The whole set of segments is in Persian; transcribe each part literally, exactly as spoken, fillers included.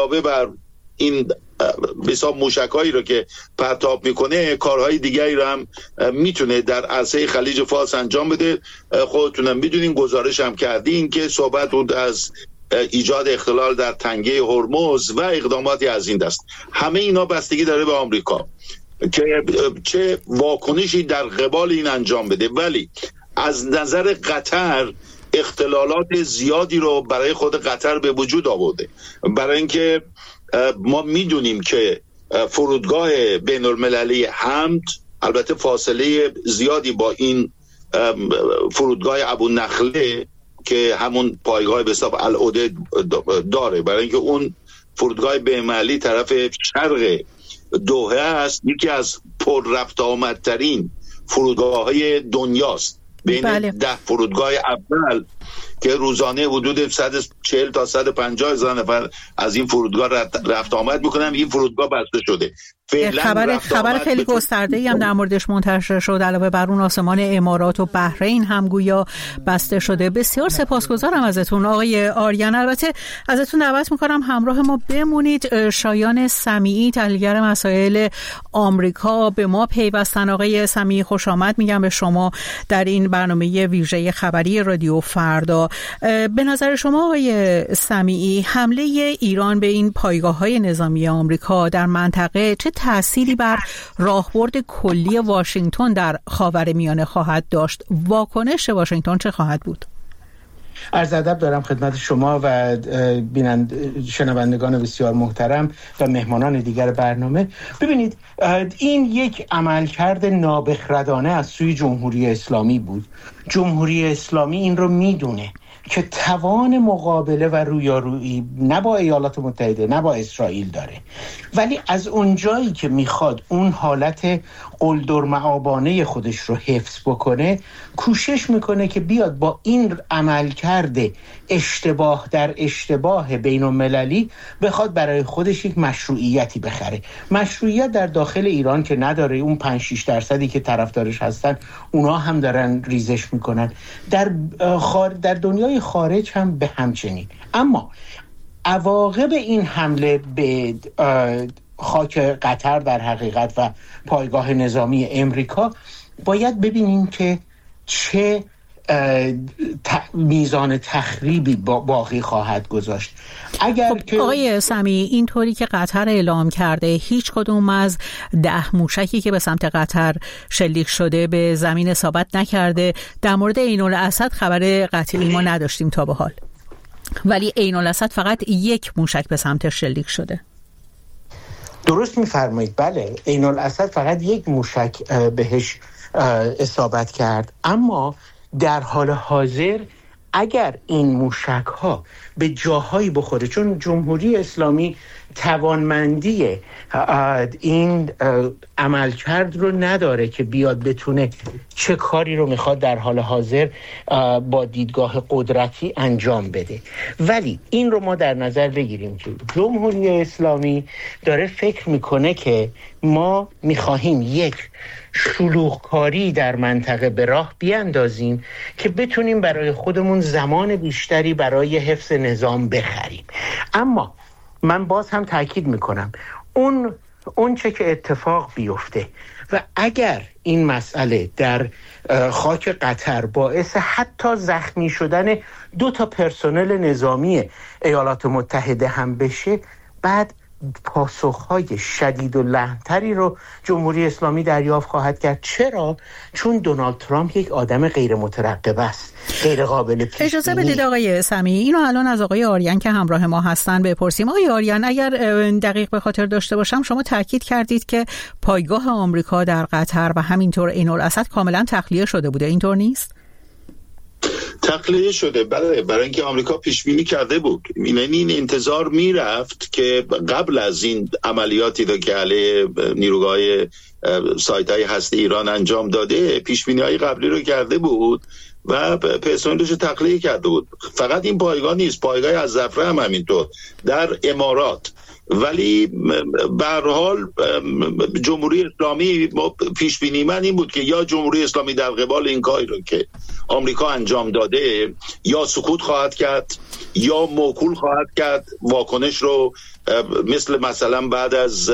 علاوه بر این بسیار موشکایی رو که پرتاب میکنه کارهای دیگری رو هم میتونه در عرصه خلیج فارس انجام بده. خودتونم میدونین، گزارش هم کردین که صحبت بود از ایجاد اختلال در تنگه هرمز و اقداماتی از این دست. همه اینا بستگی داره به آمریکا که چه واکنشی در قبال این انجام بده. ولی از نظر قطر اختلالات زیادی رو برای خود قطر به وجود آورده، برای اینکه ما میدونیم که فرودگاه بین المللی حمد البته فاصله زیادی با این فرودگاه ابو نخله که همون پایگاه به حساب العده داره، برای اینکه اون فرودگاه بین المللی طرف شرق دوحه است، یکی از پر رفت آمدترین فرودگاه های دنیاست. بین بله. ده فرودگاه اول که روزانه حدود صد و چهل تا صد و پنجاه هزار نفر از این فرودگاه رفت آمد میکنن، این فرودگاه بسته شده. خبر خبر خیلی گسترده‌ای هم در موردش منتشر شد. علاوه بر اون آسمان امارات و بحرین هم گویا بسته شده. بسیار سپاسگزارم ازتون آقای آریان. البته ازتون دعوت میکنم همراه ما بمونید. شایان سمیعی تحلیلگر مسائل آمریکا به ما پیوستن. آقای سمیعی خوش آمد میگم به شما در این برنامه ویژه خبری رادیو فردا. به نظر شما آقای سمیعی حمله ایران به این پایگاه‌های نظامی آمریکا در منطقه چه تأثیری بر راهبرد کلی واشنگتن در خاورمیانه خواهد داشت؟ واکنش واشنگتن چه خواهد بود؟ عرض ادب دارم خدمت شما و بینند شنوندگان بسیار محترم و مهمانان دیگر برنامه. ببینید این یک عملکرد نابخردانه از سوی جمهوری اسلامی بود. جمهوری اسلامی این رو میدونه که توان مقابله و رویارویی نه با ایالات متحده نه با اسرائیل داره، ولی از اونجایی که میخواد اون حالت قلدر معابانه خودش رو حفظ بکنه کوشش میکنه که بیاد با این عملکرد اشتباه در اشتباه بین المللی بخواد برای خودش یک مشروعیتی بخره. مشروعیت در داخل ایران که نداره، اون پنج شش درصدی که طرفدارش هستن اونا هم دارن ریزش میکنن، در خار در دنیای خارج هم به همچنین. اما عواقب این حمله به خاک قطر در حقیقت و پایگاه نظامی امریکا باید ببینیم که چه میزان تخریبی باقی خواهد گذاشت. اگر خب که آقای سمیعی اینطوری که قطر اعلام کرده هیچ کدوم از ده موشکی که به سمت قطر شلیک شده به زمین اصابت نکرده. در مورد عین الاسد خبر قطعی ما نداشتیم تا به حال، ولی عین الاسد فقط یک موشک به سمت شلیک شده. درست میفرمایید، بله عین الاسد فقط یک موشک بهش اصابت کرد. اما در حال حاضر اگر این موشک ها به جاهایی بخوره، چون جمهوری اسلامی توانمندی این عملکرد رو نداره که بیاد بتونه چه کاری رو میخواد در حال حاضر با دیدگاه قدرتی انجام بده، ولی این رو ما در نظر بگیریم که جمهوری اسلامی داره فکر میکنه که ما میخواهیم یک شلوغکاری در منطقه به راه بیاندازیم که بتونیم برای خودمون زمان بیشتری برای حفظ نظام بخریم. اما من باز هم تاکید میکنم اون اون چه که اتفاق بیفته و اگر این مسئله در خاک قطر باعث حتی زخمی شدن دو تا پرسنل نظامی ایالات متحده هم بشه، بعد پاسخهای شدید و لحن‌تری رو جمهوری اسلامی دریافت خواهد کرد. چرا؟ چون دونالد ترامپ یک آدم غیر مترقب است، غیر قابل پیش بینی. اجازه بدید آقای سمیعی اینو الان از آقای آریان که همراه ما هستن بپرسیم. آقای آریان اگر دقیق به خاطر داشته باشم شما تاکید کردید که پایگاه آمریکا در قطر و همینطور عین الاسد کاملا تخلیه شده بوده، اینطور نیست؟ تخلیه شده، بله، برای اینکه آمریکا پیش بینی کرده بود. یعنی این انتظار میرفت که قبل از این عملیاتی رو که علیه نیروگاه سایت‌های هسته ایران انجام داده پیش بینی‌های قبلی رو کرده بود و پرسنلش رو تخلیه کرده بود. فقط این پایگاه نیست، پایگاه از زفره هم همینطور در امارات. ولی به هر حال جمهوری اسلامی پیش بینی من این بود که یا جمهوری اسلامی در قبال این کاری رو که آمریکا انجام داده یا سکوت خواهد کرد یا موکول خواهد کرد واکنش رو، مثل مثلا بعد از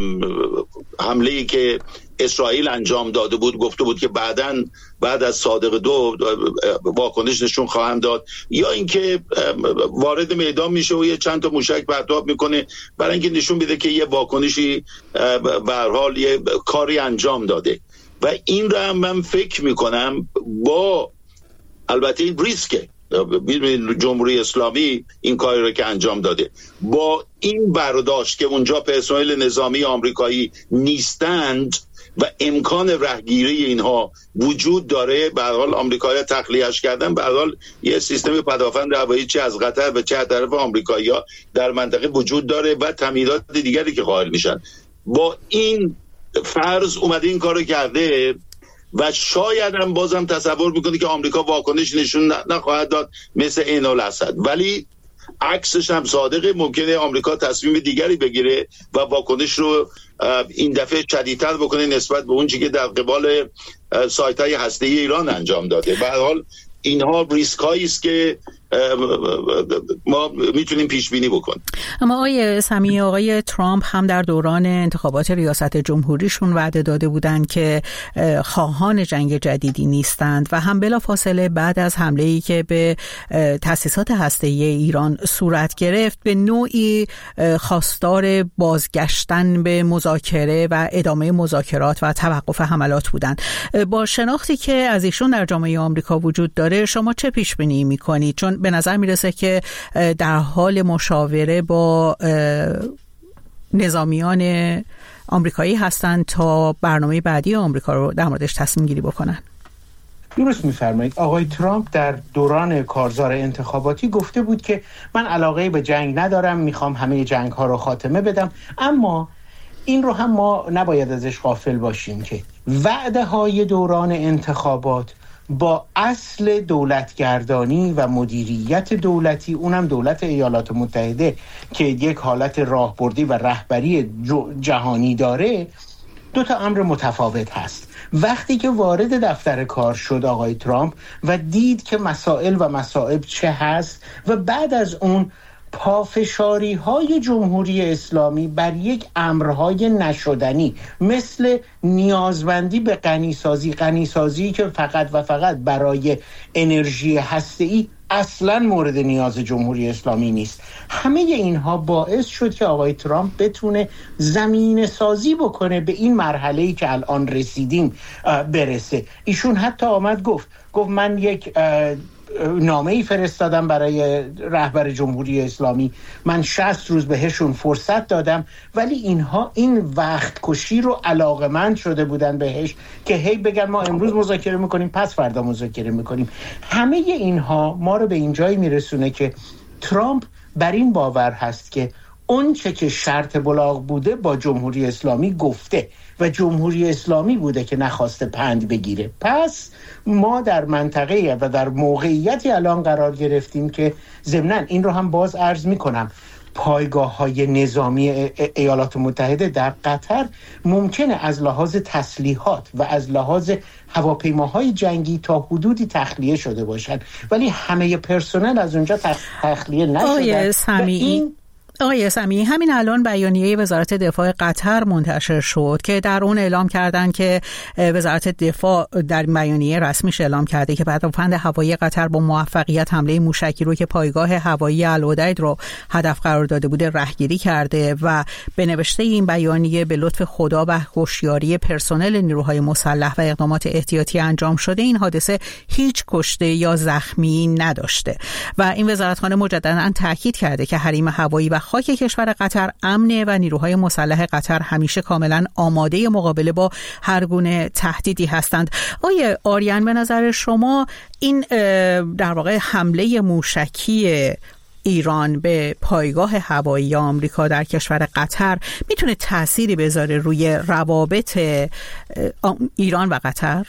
حمله‌ای که اسرائیل انجام داده بود گفته بود که بعداً بعد از صادق دو واکنش نشون خواهم داد، یا اینکه وارد میدان میشه و یه چند تا موشک پرتاب میکنه برای اینکه نشون بده که یه واکنشی به هر حال یه کاری انجام داده. و این را من فکر میکنم با البته این ریسکه، جمهوری اسلامی این کاری رو که انجام داده با این برداشت که اونجا پرسنل نظامی آمریکایی نیستند و امکان رهگیری اینها وجود داره، به هر حال آمریکایی‌ها تخلیه‌اش کردن، به هر حال یه سیستم پدافند هوایی چه از قطر و چه از طرف آمریکایی‌ها در منطقه وجود داره و تمهیدات دیگری که قائل میشن. با این فرض اومده این کارو کرده و شاید هم بازم تصور میکنه که آمریکا واکنش نشون نخواهد داد مثل عین الاسد، ولی عکسش هم صادقه، ممکنه آمریکا تصمیم دیگری بگیره و واکنش رو این دفعه شدیدتر بکنه نسبت به اون چیزی که در قبال سایت‌های هسته‌ای ایران انجام داده. به هر حال اینها ریسک هایی است که ما میتونیم پیش بینی بکنیم. اما آقای سمیعی، آقای ترامپ هم در دوران انتخابات ریاست جمهوریشون وعده داده بودند که خواهان جنگ جدیدی نیستند و هم بلافاصله بعد از حمله‌ای که به تأسیسات هسته‌ای ایران صورت گرفت به نوعی خواستار بازگشتن به مذاکره و ادامه مذاکرات و توقف حملات بودند. با شناختی که از ایشون در جامعه آمریکا وجود داره شما چه پیش بینی می‌کنید؟ چون به نظر میرسه که در حال مشاوره با نظامیان آمریکایی هستند تا برنامه بعدی آمریکا رو در موردش تصمیم گیری بکنن. درست می‌فرمایید. آقای ترامپ در دوران کارزار انتخاباتی گفته بود که من علاقه به جنگ ندارم، میخوام همه جنگ‌ها رو خاتمه بدم، اما این رو هم ما نباید ازش غافل باشیم که وعده‌های دوران انتخابات با اصل دولتگردانی و مدیریت دولتی، اونم دولت ایالات متحده که یک حالت راهبردی و رهبری جهانی داره، دو تا امر متفاوت هست. وقتی که وارد دفتر کار شد آقای ترامپ و دید که مسائل و مصائب چه هست و بعد از اون پافشاری های جمهوری اسلامی بر یک امرهای نشدنی مثل نیازمندی به غنیسازی غنیسازی که فقط و فقط برای انرژی هسته‌ای اصلا مورد نیاز جمهوری اسلامی نیست، همه اینها باعث شد که آقای ترامپ بتونه زمینه سازی بکنه به این مرحله‌ای که الان رسیدیم برسه. ایشون حتی آمد گفت گفت من یک نامه‌ای فرستادم برای رهبر جمهوری اسلامی، من شصت روز بهشون فرصت دادم، ولی اینها این وقت کشی رو علاقمند شده بودن بهش که هی بگن ما امروز مذاکره میکنیم پس فردا مذاکره میکنیم. همه اینها ما رو به این جایی میرسونه که ترامپ بر این باور هست که اون چه که شرط بلاغ بوده با جمهوری اسلامی گفته و جمهوری اسلامی بوده که نخواسته پند بگیره. پس ما در منطقه و در موقعیتی الان قرار گرفتیم که ضمناً این رو هم باز عرض میکنم، پایگاه‌های نظامی ایالات متحده در قطر ممکنه از لحاظ تسلیحات و از لحاظ هواپیماهای جنگی تا حدودی تخلیه شده باشند، ولی همه پرسنل از اونجا تخلیه نشدن. آقای سمیعی، همین الان بیانیه وزارت دفاع قطر منتشر شد که در اون اعلام کردن که وزارت دفاع در بیانیه رسمیش اعلام کرده که پدافند هوایی قطر با موفقیت حمله موشکی رو که پایگاه هوایی العدید رو هدف قرار داده بوده رهگیری کرده و به نوشته این بیانیه به لطف خدا و هوشیاری پرسنل نیروهای مسلح و اقدامات احتیاطی انجام شده این حادثه هیچ کشته یا زخمی نداشته و این وزارتخانه مجددا تاکید کرده که حریم هوایی و خاک کشور قطر امنه و نیروهای مسلح قطر همیشه کاملا آماده مقابله با هر گونه تهدیدی هستند. آقای آریان، به نظر شما این در واقع حمله موشکی ایران به پایگاه هوایی آمریکا در کشور قطر میتونه تأثیری بذاره روی روابط ایران و قطر؟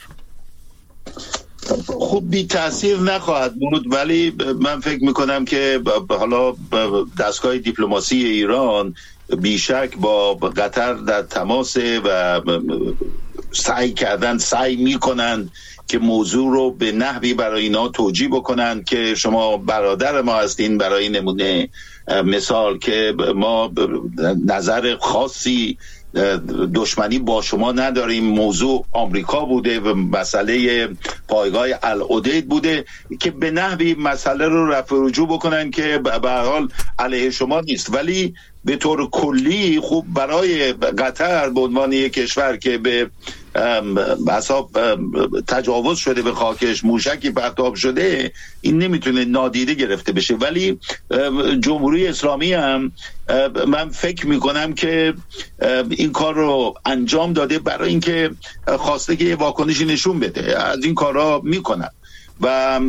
خب بی تأثیر نخواهد بود، ولی من فکر میکنم که حالا دستگاه دیپلماسی ایران بیشک با قطر در تماسه و سعی کردن سعی میکنن که موضوع رو به نحوی برای اینا توجیه بکنن که شما برادر ما هستین. برای نمونه مثال که ما نظر خاصی دشمنی با شما نداریم، موضوع آمریکا بوده و مسئله پایگاه العدید بوده که به نحوی مسئله رو رفع رجوع بکنن که به هر حال علیه شما نیست. ولی به طور کلی خوب برای قطر به عنوان یک کشور که به حساب تجاوز شده به خاکش، موشکی پرتاب شده، این نمیتونه نادیده گرفته بشه. ولی جمهوری اسلامی هم من فکر میکنم که این کار رو انجام داده برای اینکه خواسته که یه واکنشی نشون بده. از این کارها میکنن و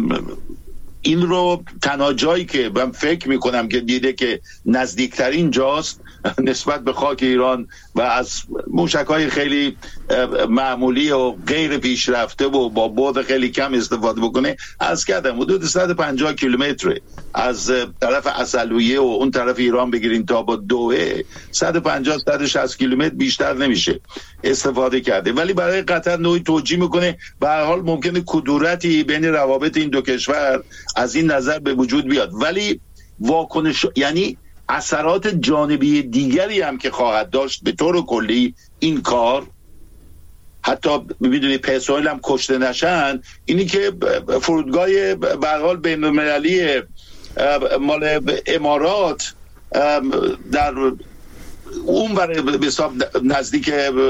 این رو تنها جایی که من فکر میکنم که دیده که نزدیکترین جاست نسبت به خاک ایران و از موشک‌های خیلی معمولی و غیر پیشرفته و با بعد خیلی کم استفاده بکنه، از کردم حدود صد و پنجاه کیلومتر از طرف عسلویه و اون طرف ایران بگیرین تا با دوحه صد و پنجاه صد و شصت کیلومتر بیشتر نمیشه استفاده کرده. ولی برای قطر نوعی توجیه میکنه. به هر حال ممکنه کدورتی بین روابط این دو کشور از این نظر به وجود بیاد، ولی واکنش یعنی اثرات جانبی دیگری هم که خواهد داشت به طور کلی این کار، حتی میدونی پسویل هم کشته نشن، اینی که فرودگاه به هر حال بین المللی مال امارات در اون برای به حساب نزدیک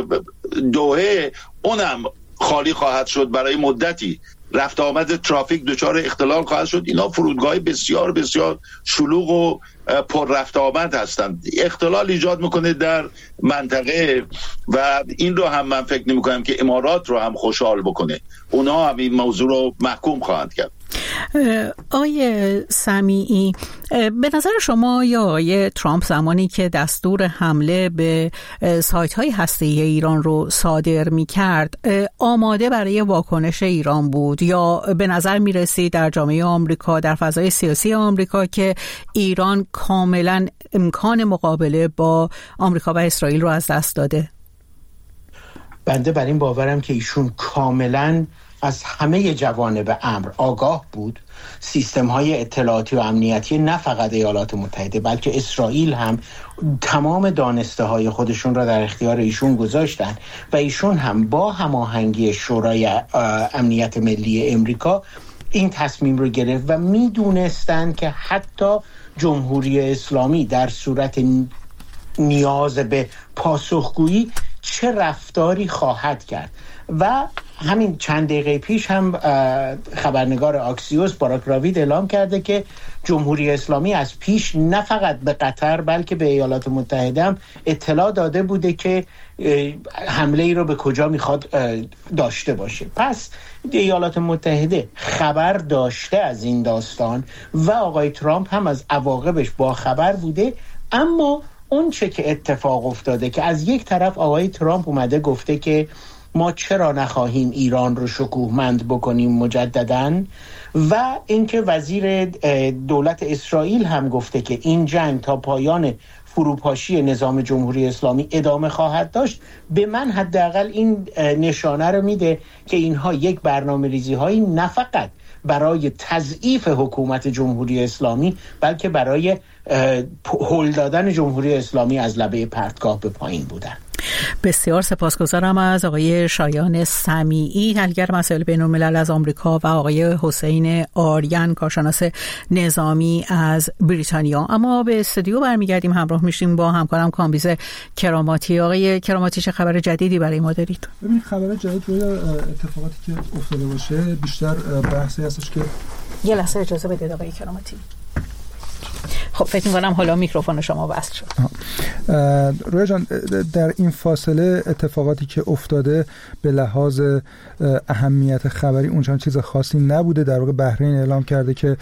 دوحه اونم خالی خواهد شد برای مدتی. رفت آمد ترافیک دچار اختلال خواهد شد. اینا فرودگاه بسیار بسیار شلوغ و پر رفت آمد هستند. اختلال ایجاد میکنه در منطقه و این رو هم من فکر نمی کنم که امارات رو هم خوشحال بکنه. اونا هم این موضوع رو محکوم خواهند کرد. آقای سمیعی، به نظر شما یا آقای ترامپ زمانی که دستور حمله به سایت‌های هسته‌ای ایران رو صادر می‌کرد آماده برای واکنش ایران بود یا به نظر می‌رسید در جامعه آمریکا، در فضای سیاسی آمریکا که ایران کاملاً امکان مقابله با آمریکا و اسرائیل رو از دست داده؟ بنده بر این باورم که ایشون کاملاً از همه جوانب امر آگاه بود. سیستم های اطلاعاتی و امنیتی نه فقط ایالات متحده بلکه اسرائیل هم تمام دانسته های خودشون را در اختیار ایشون گذاشتن و ایشون هم با هماهنگی شورای امنیت ملی امریکا این تصمیم رو گرفت و میدونستن که حتی جمهوری اسلامی در صورت نیاز به پاسخگویی چه رفتاری خواهد کرد. و همین چند دقیقه پیش هم خبرنگار آکسیوس باراک راوید اعلام کرده که جمهوری اسلامی از پیش نه فقط به قطر بلکه به ایالات متحده هم اطلاع داده بوده که حمله ای رو به کجا میخواد داشته باشه. پس ایالات متحده خبر داشته از این داستان و آقای ترامپ هم از عواقبش با خبر بوده. اما اون چه که اتفاق افتاده که از یک طرف آقای ترامپ اومده گفته که ما چرا نخواهیم ایران رو شکوهمند بکنیم مجدداً، و اینکه وزیر دولت اسرائیل هم گفته که این جنگ تا پایان فروپاشی نظام جمهوری اسلامی ادامه خواهد داشت، به من حداقل این نشانه رو میده که اینها یک برنامه‌ریزی هایی نه فقط برای تضعیف حکومت جمهوری اسلامی بلکه برای هل دادن جمهوری اسلامی از لبه پرتگاه به پایین بودن. بسیار سپاسگزارم از آقای شایان سمیعی، حلگر مسائل بین الملل از آمریکا، و آقای حسین آریان، کارشناس نظامی از بریتانیا. اما به استودیو برمیگردیم، همراه میشیم با همکارم کامبیز کراماتی. آقای کراماتی، چه خبر جدیدی برای ما دارید؟ ببین، خبر جدید روی اتفاقاتی که افتاده باشه بیشتر بحثی هستش که یه لحظه اجازه بدید آقای کراماتی. خب فکر می‌کنم حالا میکروفون شما وصل شد. رویا جان، در این فاصله اتفاقاتی که افتاده به لحاظ اهمیت خبری اونچنان چیز خاصی نبوده. در واقع بحرین اعلام کرده که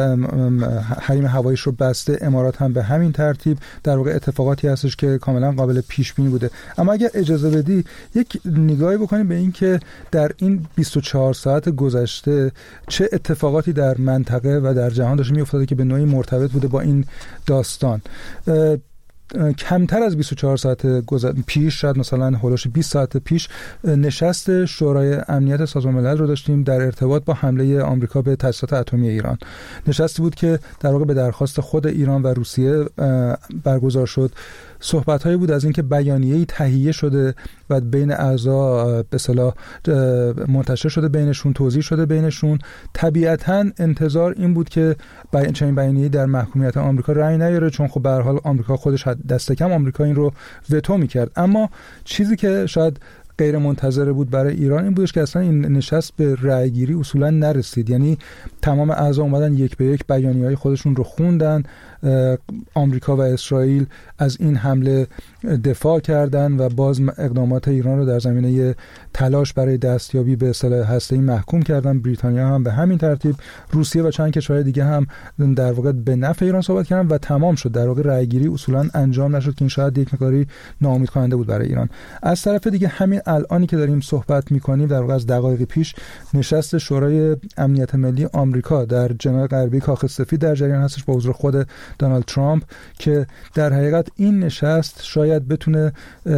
حریم هواییش رو بسته، امارات هم به همین ترتیب. در واقع اتفاقاتی هستش که کاملا قابل پیش بینی بوده. اما اگر اجازه بدی یک نگاهی بکنیم به این که در این بیست و چهار ساعت گذشته چه اتفاقاتی در منطقه و در جهان داشته می‌افتاده که به نوعی مرتبط بوده با این داستان. کمتر از بیست و چهار ساعت پیش، شاید مثلا هولوش بیست ساعت پیش، نشست شورای امنیت سازمان ملل رو داشتیم در ارتباط با حمله آمریکا به تاسیسات اتمی ایران. نشستی بود که در واقع به درخواست خود ایران و روسیه برگزار شد. صحبت‌هایی بود از اینکه بیانیه‌ای تهیه شده و بین اعضا به اصطلاح منتشر شده بینشون، توضیح شده بینشون. طبیعتاً انتظار این بود که بیان چنین بیانیه‌ای در محکومیت آمریکا رأی نیاره، چون خب به هر حال آمریکا خودش دست کم آمریکا این رو وتو می‌کرد. اما چیزی که شاید غیر منتظره بود برای ایران این بودش که اصلا این نشست به رأیگیری اصولا نرسید. یعنی تمام اعضا اومدن یک به یک بیانیه‌های خودشون رو خوندن. آمریکا و اسرائیل از این حمله دفاع کردن و باز اقدامات ایران رو در زمینه تلاش برای دستیابی به سلاح هسته‌ای محکوم کردن. بریتانیا هم به همین ترتیب، روسیه و چند کشور دیگه هم در واقع به نفع ایران صحبت کردن و تمام شد. در واقع رأیگیری اصولا انجام نشد که این شاید یک مقداری ناامید کننده بود برای ایران. از طرف دیگه همین الانی که داریم صحبت می‌کنیم، در واقع از دقایق پیش نشست شورای امنیت ملی آمریکا در جناح غربی کاخ سفید در جریان هستش با حضور خود دونالد ترامپ، که در حقیقت این نشست شاید بتونه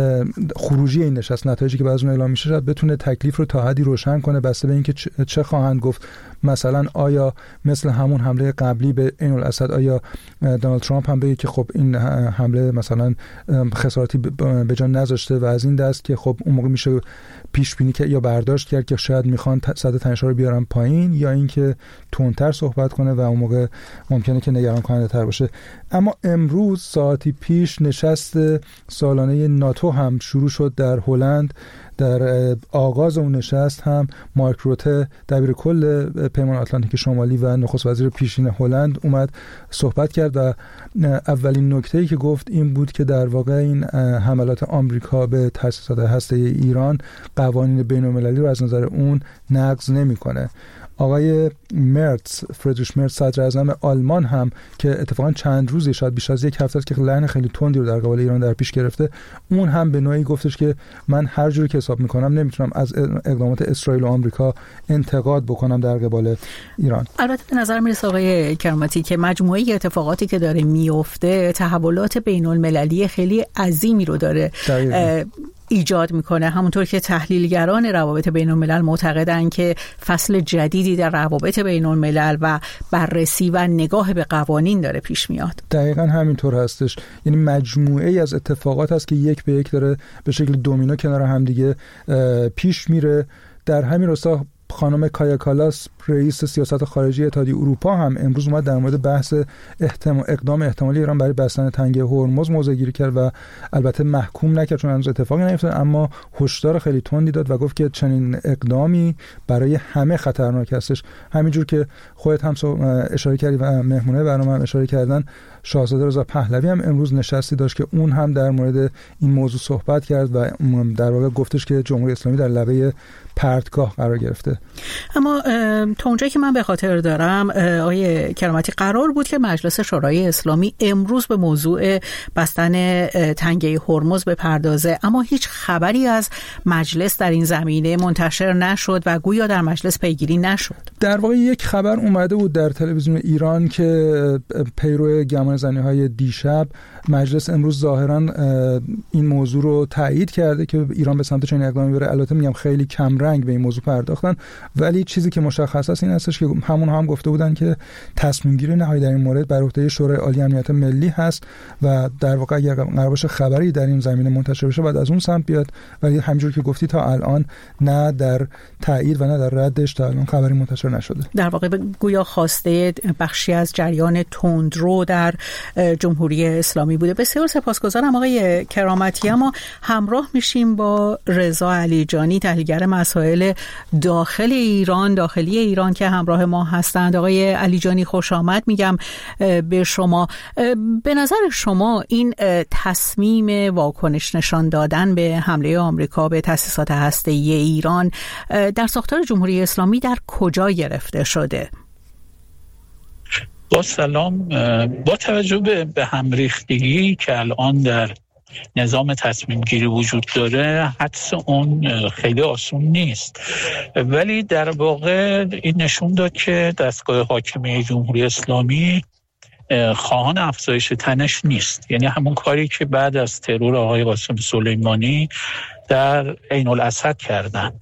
خروجی این نشست، نتایجی که بعد از اون اعلام میشه، شاید بتونه تکلیف رو تا حدی روشن کنه، بسته به اینکه چه خواهند گفت. مثلا آیا مثل همون حمله قبلی به عین الاسد، آیا دونالد ترامپ هم بگه که خب این حمله مثلا خسارتی به جا نذاشته و از این دست که خب اون موقع میشه پیش بینی که یا برداشت کرد که شاید میخوان سطح تنش‌ها رو بیارن پایین، یا اینکه تندتر صحبت کنه و اون موقع ممکنه که نگران کننده تر باشه. اما امروز ساعتی پیش نشست سالانه ناتو هم شروع شد در هلند. در آغاز اون نشست هم مارک روته، دبیر کل پیمان آتلانتیک شمالی و نخست وزیر پیشین هلند، اومد صحبت کرد و اولین نکته‌ای که گفت این بود که در واقع این حملات آمریکا به تأسیسات هسته‌ای ایران قوانین بین‌المللی رو از نظر اون نقض نمی‌کنه. آقای مرتز، فریدریش مرتز، صدر اعظم آلمان هم که اتفاقا چند روزی، شاید بیش از یک هفته است که لحن خیلی تندی رو در قبال ایران در پیش گرفته، اون هم به نوعی گفتش که من هر جوری که حساب میکنم نمیتونم از اقدامات اسرائیل و آمریکا انتقاد بکنم در قبال ایران. البته به نظر میرسه آقای کرامتی که مجموعه اتفاقاتی که داره میفته تحولات بین المللی خیلی عظیمی رو داره ایجاد میکنه. همونطور که تحلیلگران روابط بین الملل معتقدن که فصل جدیدی در روابط بین الملل و بررسی و نگاه به قوانین داره پیش میاد. دقیقاً همینطور هستش. یعنی مجموعه ای از اتفاقات هست که یک به یک داره به شکل دومینو کنار هم دیگه پیش میره. در همین راستا خانم کایا کالاس، رئیس سیاست خارجی اتحادیه اروپا، هم امروز اومد در مورد بحث احتمال اقدام احتمالی ایران برای بستن تنگه هرمز موضع گیری کرد و البته محکوم نکرد چون هنوز اتفاقی نیفتاد، اما هشدار خیلی تندی داد و گفت که چنین اقدامی برای همه خطرناک هستش. همینجور که خودت هم اشاره کردی و مهمونه برنامه هم اشاره کردن، شاهزاده رضا پهلوی هم امروز نشستی داشت که اون هم در مورد این موضوع صحبت کرد و در واقع گفتش که جمهوری اسلامی در لبه پرتگاه قرار گرفته. اما تا اونجایی که من به خاطر دارم آقای کرامتی، قرار بود که مجلس شورای اسلامی امروز به موضوع بستن تنگه هرمز بپردازه، اما هیچ خبری از مجلس در این زمینه منتشر نشد و گویا در مجلس پیگیری نشد. در واقع یک خبر اومده بود در تلویزیون ایران که پیرو گمان زنی‌های دیشب مجلس امروز ظاهراً این موضوع رو تایید کرده که ایران به سمت چنین اقدامی بره. البته میگم خیلی کم رنگ به این موضوع پرداختن، ولی چیزی که مشخص است این هستش که همون هم گفته بودن که تصمیم گیری نهایی در این مورد بر عهده شورای عالی امنیت ملی هست و در واقع اگر قرار باشه خبری در این زمینه منتشر بشه بعد از اون سمت بیاد، ولی همونجوری که گفتی تا الان نه در تایید و نه در ردش تا الان خبری منتشر نشده. در واقع گویا خواسته بخشی از جریان تندرو در جمهوری اسلامی بوده. بسیار سپاسگزارم آقای کرامتی. اما همراه میشیم با رضا علیجانی، تحلیلگر مسائل داخل ایران، داخلی ایران که همراه ما هستند. آقای علیجانی خوش آمد میگم به شما. به نظر شما این تصمیم واکنش نشان دادن به حمله آمریکا به تأسیسات هسته‌ای ایران در ساختار جمهوری اسلامی در کجا گرفته شده؟ با سلام. با توجه به, به همریختگی که الان در نظام تصمیم گیری وجود داره، حدس اون خیلی آسون نیست، ولی در واقع این نشون داد که دستگاه حاکمیه جمهوری اسلامی خواهان افزایش تنش نیست. یعنی همون کاری که بعد از ترور آقای قاسم سلیمانی در عین الاسد کردند.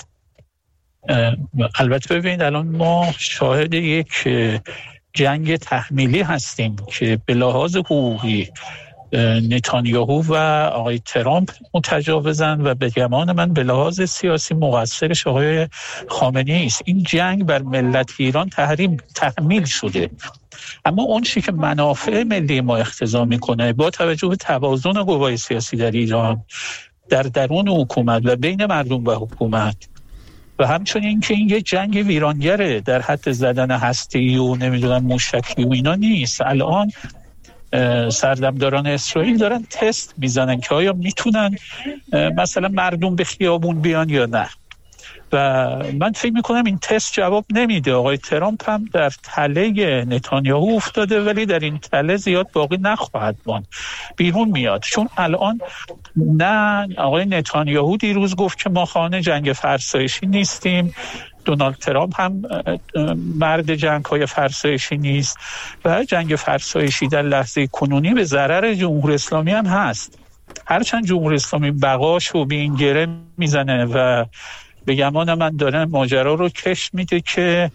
البته ببینید الان ما شاهد یک جنگ تحمیلی هستیم که به لحاظ حقوقی نتانیاهو و آقای ترامپ متجاوزن و به گمان من به لحاظ سیاسی مقصرش آقای خامنه‌ای است. این جنگ بر ملت ایران تحریم تحمیل شده، اما اون چیزی که منافع ملی ما اقتضا میکنه با توجه به توازن قوای سیاسی در ایران، در درون حکومت و بین مردم و حکومت، و همچنین که این یه جنگ ویرانگره در حد زدن هسته‌ای و نمیدونم موشکی و اینا نیست. الان سردمداران اسرائیل دارن تست میزنن که آیا میتونن مثلا مردم به خیابون بیان یا نه، و من فکر میکنم این تست جواب نمیده. آقای ترامپ هم در تله نتانیاهو افتاده، ولی در این تله زیاد باقی نخواهد ماند، بیرون میاد. چون الان نه آقای نتانیاهو دیروز گفت که ما خواهان جنگ فرسایشی نیستیم، دونالد ترامپ هم مرد جنگ‌های فرسایشی نیست و جنگ فرسایشی در لحظه کنونی به ضرر جمهوری اسلامی هم هست. هرچند جمهوری اسلامی بقاشو به این گره میزنه و به گمان من داره ماجرا رو کش میده که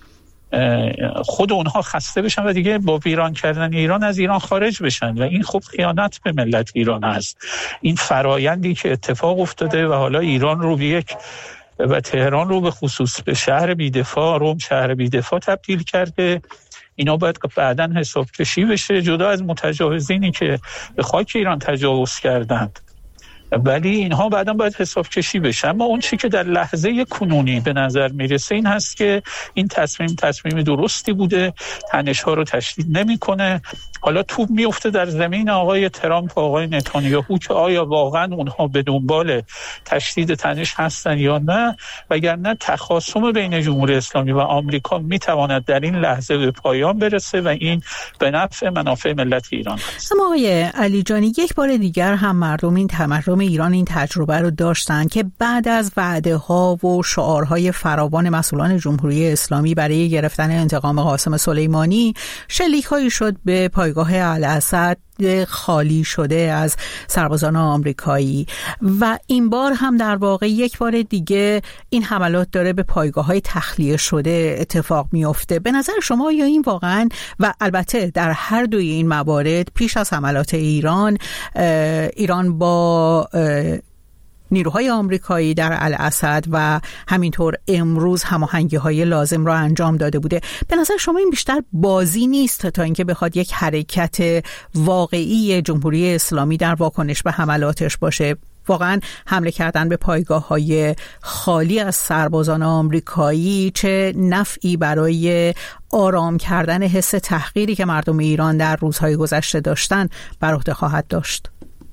خود اونها خسته بشن و دیگه با ویران کردن ایران از ایران خارج بشن، و این خب خیانت به ملت ایران هست. این فرایندی که اتفاق افتاده و حالا ایران رو به یک و تهران رو به خصوص به شهر بی‌دفاع، روم شهر بی‌دفاع تبدیل کرده، اینا باید بعداً حساب کشی بشه، جدا از متجاوزینی که به خاک ایران تجاوز کردند، ولی اینها بعداً باید حساب کشی بشه. اما اون چی که در لحظه کنونی به نظر میرسه این هست که این تصمیم تصمیم درستی بوده، تنش ها رو تشدید نمیکنه. حالا توپ میفته در زمین آقای ترامپ و آقای نتانیاهو که آیا واقعا اونها به دنبال تشدید تنش هستن یا نه، وگرنه تخاصم بین جمهوری اسلامی و آمریکا میتواند در این لحظه به پایان برسه و این به نفع منافع ملت ایران هست. اما آقای علی جانی، یک بار دیگر هم مردم این مردم ایران این تجربه رو داشتن که بعد از وعده ها و شعارهای فراوان مسئولان جمهوری اسلامی برای گرفتن انتقام قاسم سلیمانی، شلیک هایی شد به پایگاه الاسد خالی شده از سربازان آمریکایی، و این بار هم در واقع یک بار دیگه این حملات داره به پایگاه‌های تخلیه شده اتفاق میفته. به نظر شما یا این واقعا، و البته در هر دوی این موارد پیش از حملات ایران ایران با نیروهای آمریکایی در الاسد و همینطور امروز هماهنگی‌های لازم را انجام داده بوده، به نظر شما این بیشتر بازی نیست تا اینکه بخواد یک حرکت واقعی جمهوری اسلامی در واکنش به حملاتش باشه؟ واقعا حمله کردن به پایگاه‌های خالی از سربازان آمریکایی چه نفعی برای آرام کردن حس تحقیری که مردم ایران در روزهای گذشته داشتن بر عهده خواهد داشت؟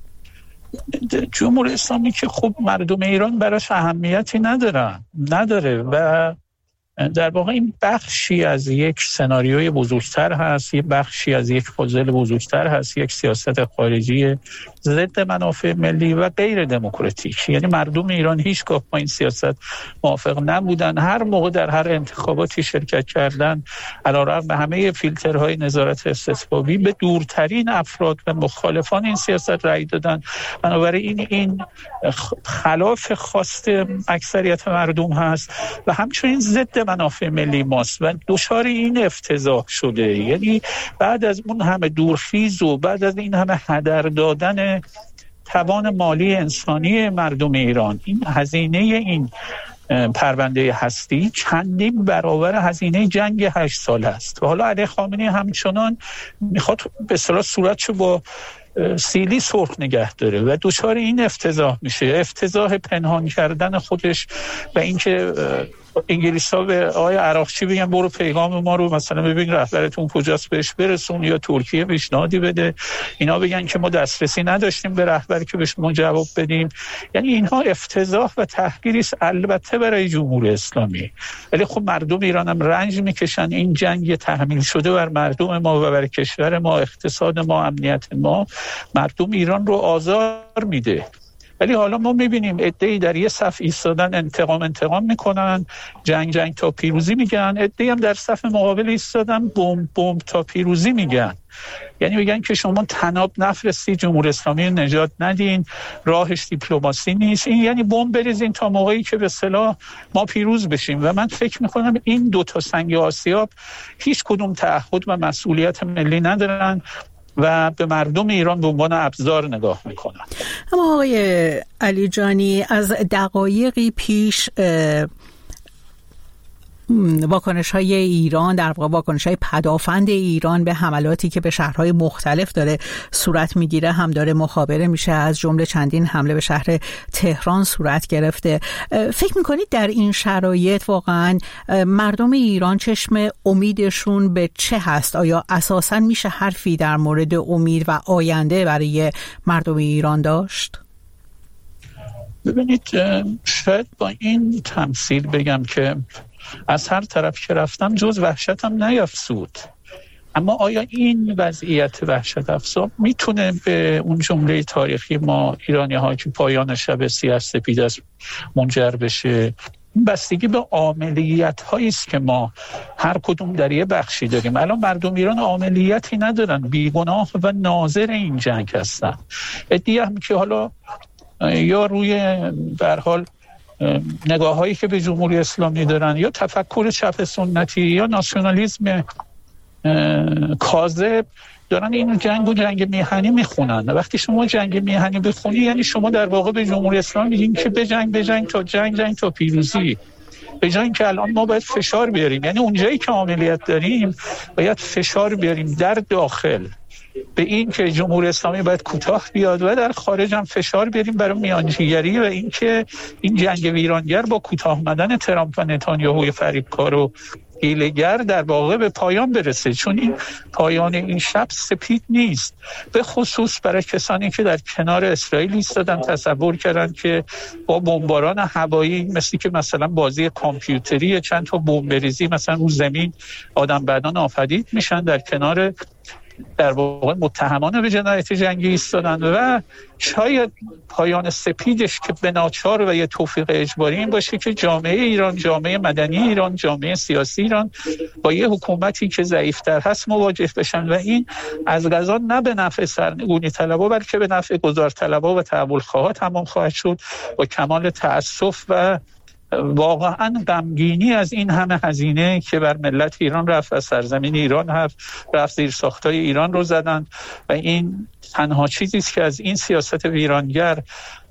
جمهوری اسلامی که خب مردم ایران براش اهمیتی ندارن نداره و در واقع این بخشی از یک سناریوی بزرگتر هست، یک بخشی از یک پازل بزرگتر هست، یک سیاست خارجی ضد منافع ملی و غیر دموکراتیک. یعنی مردم ایران هیچگاه با این سیاست موافق نبودن، هر موقع در هر انتخاباتی شرکت کردن علیرغم همه فیلترهای نظارت استثبابی به دورترین افراد و مخالفان این سیاست رأی دادن. بنابراین این خلاف خواست اکثریت مردم هست و همچنین ضد منافع ملی ماست و دچار این افتضاح شده. یعنی بعد از اون همه دورخیز و بعد از این همه هدر دادن توان مالی انسانی مردم ایران، این هزینه این پرونده هستی چندین برابر هزینه جنگ هشت سال است و حالا علی خامنه‌ای همچنان میخواد به اصطلاح صورتشو با سیلی سرخ نگه داره و دچار این افتضاح میشه، افتضاح پنهان کردن خودش و اینکه انگلیس‌ها به آقای عراقچی بگن برو پیغام ما رو مثلا ببین رهبرتون کجاست بهش برسون، یا ترکیه پیشنهادی بده، اینا بگن که ما دسترسی نداشتیم به رهبری که بهش ما جواب بدیم. یعنی اینها افتضاح و تحقیری است البته برای جمهوری اسلامی، ولی خب مردم ایران هم رنج میکشن. این جنگ تحمیل شده بر مردم ما و بر کشور ما، اقتصاد ما، امنیت ما، مردم ایران رو آزار میده ولی حالا ما میبینیم عده‌ای در یه صف ایستادن انتقام انتقام میکنن، جنگ جنگ تا پیروزی میگن، عده‌ای هم در صف مقابل ایستادن بمب بمب تا پیروزی میگن. یعنی میگن که شما تناب نفرستید، جمهوری اسلامی نجات ندین، راهش دیپلماسی نیست، این یعنی بمب بریزین تا موقعی که به اصطلاح ما پیروز بشیم. و من فکر میکنم این دو تا سنگ آسیاب هیچ کدوم تعهد و مسئولیت ملی ندارن و به مردم ایران به عنوان ابزار نگاه میکنن. اما آقای علیجانی، از دقایقی پیش واکنش های ایران، در واقع واکنش های پدافند ایران به حملاتی که به شهرهای مختلف داره صورت میگیره هم داره مخابره میشه، از جمله چندین حمله به شهر تهران صورت گرفته. فکر میکنید در این شرایط واقعا مردم ایران چشم امیدشون به چه هست؟ آیا اساساً میشه حرفی در مورد امید و آینده برای مردم ایران داشت؟ ببینید، شاید با این تمثیل بگم که از هر طرف که رفتم جز وحشتم نیفزود. اما آیا این وضعیت وحشت افزا میتونه به اون جمله تاریخی ما ایرانی ها که پایان شب سیاه سپید است منجر بشه؟ بستگی به عاملیت هایی است که ما هر کدوم در یه بخشی داریم. الان مردم ایران عاملیتی ندارن، بیگناه و ناظر این جنگ هستن. ادعا هم که حالا یا روی به هر حال نگاه هایی که به جمهوری اسلامی دارن یا تفکر چپ سنتی یا ناسیونالیسم کاذب دارن این جنگ و جنگ میهنی میخونن. وقتی شما جنگ میهنی بخونی یعنی شما در واقع به جمهوری اسلامی میگین که بجنگ بجنگ تا جنگ جنگ تا پیروزی، به جای اینکه الان ما باید فشار بیاریم. یعنی اونجایی که عملیات داریم باید فشار بیاریم در داخل به این که جمهوری اسلامی باید کوتاه بیاد و در خارج هم فشار بیاریم برای میانجیگری و این که این جنگ ویرانگر با کوتاه آمدن ترامپ و نتانیاهوی فریبکار و حیله‌گر در واقع به پایان برسه. چون این پایان این شب سپید نیست، به خصوص برای کسانی که در کنار اسرائیل ایستادن، تصور کردن که با بمباران هوایی مثل که مثلا بازی کامپیوتری چند تا بمب بریزی مثلا رو زمین آدم بعدان آفرید میشن، در کنار در واقع متهمان به جنایت جنگی ایستادن. و شاید پایان سپیدش که به ناچار و یه توفیق اجباری این باشه که جامعه ایران، جامعه مدنی ایران، جامعه سیاسی ایران با یه حکومتی که ضعیفتر هست مواجه بشن و این از قضا نه به نفع سرنگونی طلبها بلکه به نفع گذار طلبها و تحول خواها تمام خواهد شد. با کمال تأسف و واقعا غمگینی از این همه هزینه که بر ملت ایران رفت و سرزمین ایران رفت رفت زیر ساختای ایران رو زدن و این تنها چیزی است که از این سیاست ویرانگر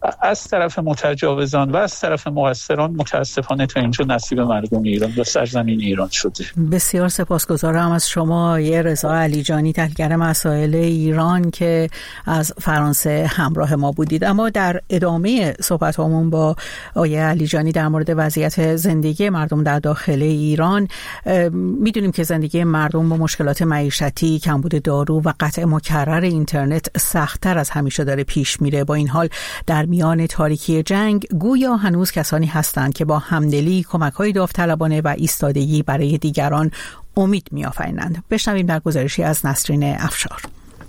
از طرف متجاوزان و از طرف مقصران متاسفانه تا اینجا نصیب مردم ایران و سرزمین ایران شده. بسیار سپاسگزارم از شما یه رضا علیجانی، تحلیلگر مسائل ایران که از فرانسه همراه ما بودید. اما در ادامه صحبتامون با آقای علیجانی در مورد وضعیت زندگی مردم در داخل ایران، میدونیم که زندگی مردم با مشکلات معیشتی، کمبود دارو و قطع مکرر اینترنت سخت‌تر از همیشه داره پیش میره. با این حال در میان تاریکی جنگ گویا هنوز کسانی هستند که با همدلی، کمک‌های داوطلبانه و ایستادگی برای دیگران امید می‌آفرینند. بشنویم در گزارشی از نسرین افشار.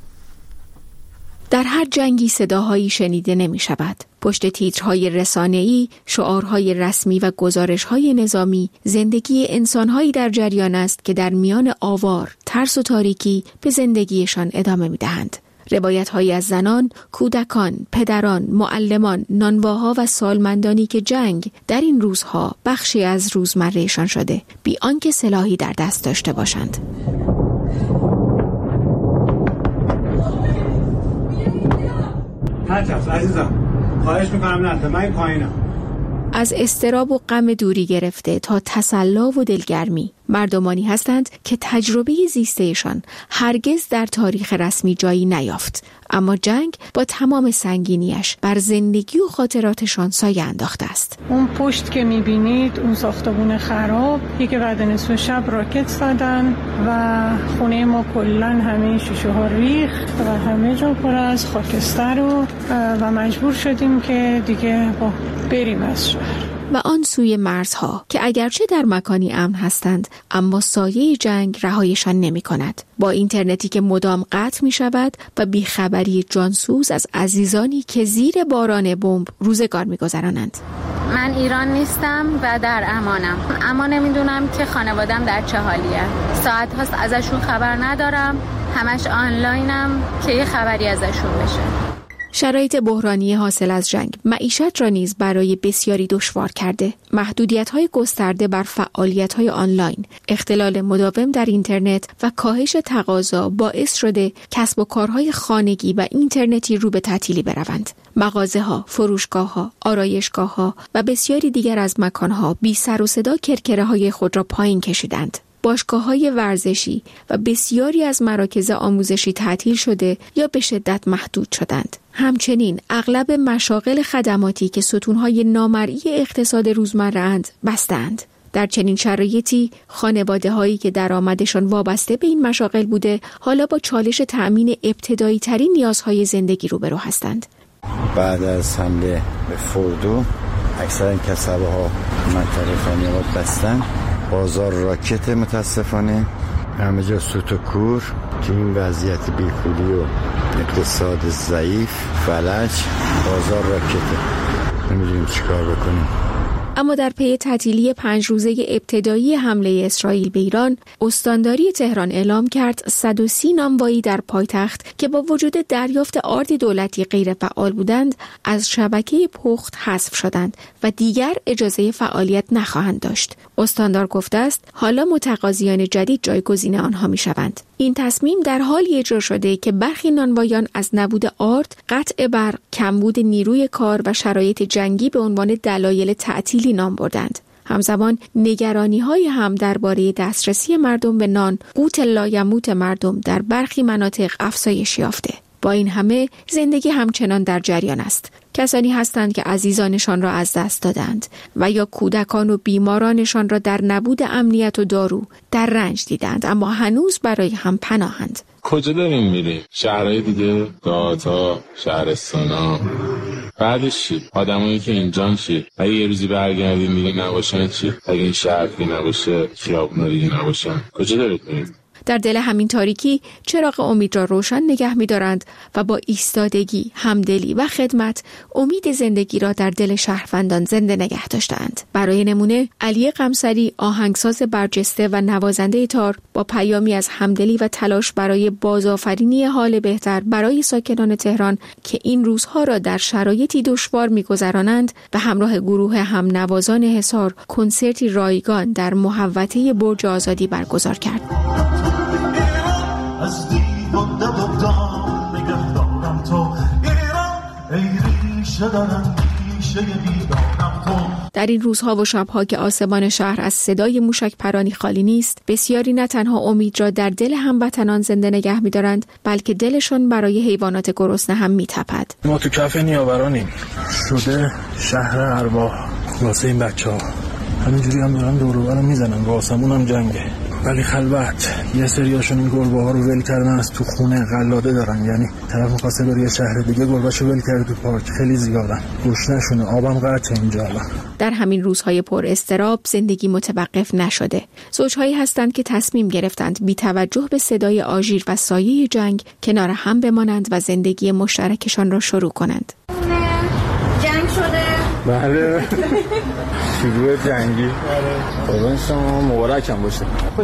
در هر جنگی صداهایی شنیده نمی شود. پشت تیترهای رسانه‌ای، شعارهای رسمی و گزارش‌های نظامی، زندگی انسان‌هایی در جریان است که در میان آوار، ترس و تاریکی به زندگیشان ادامه می‌دهند. روایت‌هایی از زنان، کودکان، پدران، معلمان، نانواها و سالمندانی که جنگ در این روزها بخشی از روزمره‌شان شده، بی آنکه سلاحی در دست داشته باشند. هرچند عزیزم خواهش میکنم نرده من پایینم. از اضطراب و غم دوری گرفته تا تسلا و دلگرمی، مردمانی هستند که تجربه زیستهشان هرگز در تاریخ رسمی جایی نیافت، اما جنگ با تمام سنگینیش بر زندگی و خاطراتشان سایه انداخته است. اون پشت که میبینید، اون ساختمون خراب، یکی بعد نصف شب راکت زدن و خونه ما کلن همه شیشه ها ریخت و همه جا پر از خاکستر و, و مجبور شدیم که دیگه با بریم از شهر. و آن سوی مرزها که اگرچه در مکانی امن هستند اما سایه جنگ رهایشان نمی کند. با اینترنتی که مدام قطع می شود و بیخبری جانسوز از عزیزانی که زیر باران بمب روزگار می گذرانند. من ایران نیستم و در امانم، اما نمیدونم که خانوادم در چه حالیه. ساعت هاست ازشون خبر ندارم، همش آنلاینم که یه خبری ازشون بشه. شرایط بحرانی حاصل از جنگ معیشت را نیز برای بسیاری دشوار کرده. محدودیت‌های گسترده بر فعالیت‌های آنلاین، اختلال مداوم در اینترنت و کاهش تقاضا باعث شده کسب و کارهای خانگی و اینترنتی رو به تعطیلی بروند. مغازه‌ها، فروشگاه‌ها، آرایشگاه‌ها و بسیاری دیگر از مکان‌ها بی سر و صدا کرکره‌های خود را پایین کشیدند. باشگاه‌های ورزشی و بسیاری از مراکز آموزشی تعطیل شده یا به شدت محدود شدند. همچنین اغلب مشاغل خدماتی که ستون‌های نامرئی اقتصاد روزمره اند بستند. در چنین شرایطی خانواده‌هایی که درآمدشان وابسته به این مشاغل بوده حالا با چالش تأمین ابتدایی ترین نیازهای زندگی روبرو هستند. بعد از حمله به فوردو اکثر کسب‌ها منطقه فنی‌آباد بستن. بازار راکت متاسفانه همه جا سوت و کور. تو این وضعیت بیپولی و اقتصاد ضعیف فلج بازار راکته، نمیدونیم چی کار بکنیم. اما در پی تعطیلی پنج روزه ابتدایی حمله اسرائیل به ایران، استانداری تهران اعلام کرد صد و سی نانوایی در پایتخت که با وجود دریافت آرد دولتی غیر فعال بودند از شبکه پخت حذف شدند و دیگر اجازه فعالیت نخواهند داشت. استاندار گفته است حالا متقاضیان جدید جایگزین آنها میشوند. این تصمیم در حالی اجرا شده که برخی نانوایان از نبود آرد، قطع برق، کمبود نیروی کار و شرایط جنگی به عنوان دلایل تعطیلی نام بردند. همزمان نگرانی‌های هم درباره دسترسی مردم به نان، قوت لایموت مردم در برخی مناطق افزایش یافته. با این همه زندگی همچنان در جریان است. کسانی هستند که عزیزانشان را از دست دادند و یا کودکان و بیمارانشان را در نبود امنیت و دارو در رنج دیدند، اما هنوز برای هم پناهند. کجا داریم میریم؟ شهرهای دیگه، دهاتا، شهرستانا. بعدش چی؟ آدمایی که اینجان چی؟ اگه یه روزی برگردیم دیگه نباشن چی؟ اگه این شهر دیگه نباشه، خیابونا دیگه نباشن، کجا دارید میریم؟ در دل همین تاریکی چراغ امید را روشن نگه می‌دارند و با ایستادگی، همدلی و خدمت امید زندگی را در دل شهروندان زنده نگه داشتند. برای نمونه علی قمصری، آهنگساز برجسته و نوازنده تار، با پیامی از همدلی و تلاش برای بازآفرینی حال بهتر برای ساکنان تهران که این روزها را در شرایطی دشوار می‌گذرانند و همراه گروه هم نوازان حصار کنسرتی رایگان در محوطه برج آزادی برگزار کرد. از دیوان دبودان نگهدارم تو ایران، ای ریشه دارم ریشه بیدارم تو. در این روزها و شبها که آسمان شهر از صدای موشک پرانی خالی نیست، بسیاری نه تنها امید را در دل هموطنان زنده نگه می‌دارند، بلکه دلشان برای حیوانات گرسنه هم می‌تپد. ما تو کف نیاورانیم، شده شهر ارواح واسه این بچه‌ها. همینجوری هم دارن دور و برم میزنن، با آسمون هم جنگه. ولی خلوت یه سریاشون این گربه ها رو ول کردن، از تو خونه قلاده دارن، یعنی طرف می‌خواسته بره یه شهر دیگه گربه‌شو ول کرده تو پارک. خیلی زیادن، گوشتشونه، آبم قطعه اینجا الان. در همین روزهای پر اضطراب زندگی متوقف نشده. زوجهایی هستند که تصمیم گرفتند بی توجه به صدای آژیر و سایه جنگ کنار هم بمانند و زندگی مشترکشان را شروع کنند. جنگ شده؟ بله. شروع جنگی. قربان شما، مبارکم باشه.